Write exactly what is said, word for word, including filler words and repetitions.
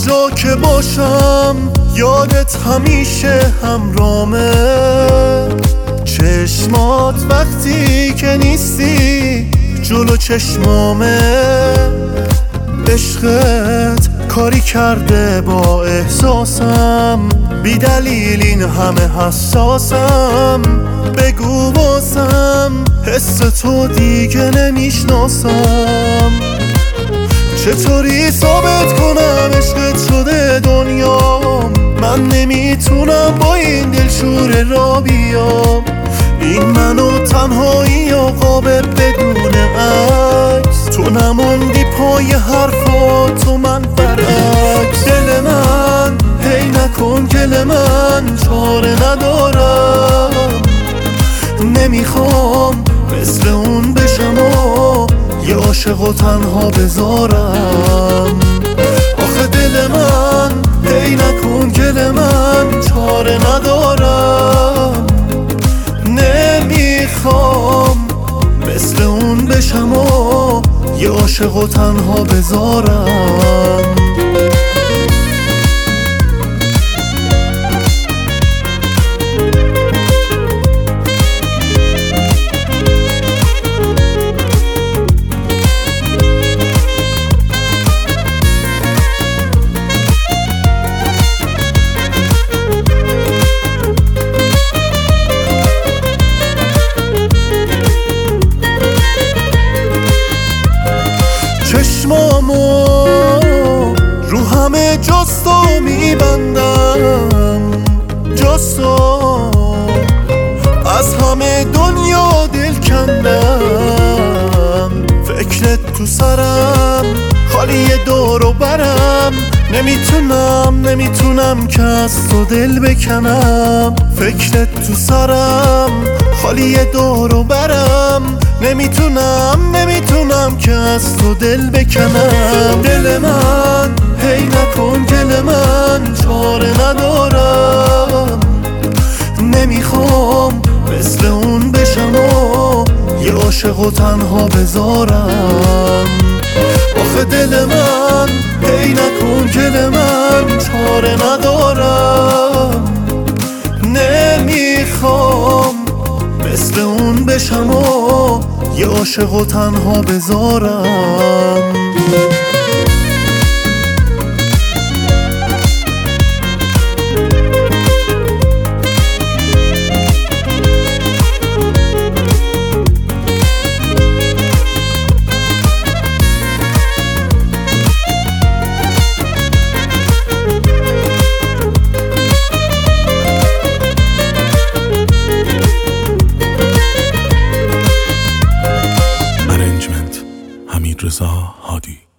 جا که باشم یادت همیشه همرامه، چشمات وقتی که نیستی جلو چشمامه. عشقت کاری کرده با احساسم، بی دلیل این همه حساسم. بگو بازم حس تو دیگه نمیشناسم. چطوری ثابت کنم عشقت شده دنیام؟ من نمیتونم با این دلشور را بیام. این منو تنهایی و قابل بدون عکس، تو نموندی پای حرفات و من برعکس. دل من هی نکن گل من، چاره ندارم. نمیخوام مثل اون بشم و یه عاشق و تنها بذارم. آخه دل من هی نکن گل من، چاره ندارم. نمیخوام مثل اون بشم و یه عاشق و تنها بذارم. چشمامو رو همه جستو میبندم، جستو از همه دنیا دل کندم. فکرت تو سرم خالی دور و برم، نمیتونم نمیتونم که از تو دل بکنم. فکرت تو سرم خالی دور و برم، نمیتونم نمیتونم که از تو دل بکنم. دل من هی نکن گل من، چاره ندارم. نمیخوام مثل اون بشم و یه عاشق و تنها بذارم. آخه دل من هی نکن گل من، چاره ندارم. نمیخوام مثل اون بشم و یه عاشق و تنها بذارم. حمید رضا هادی.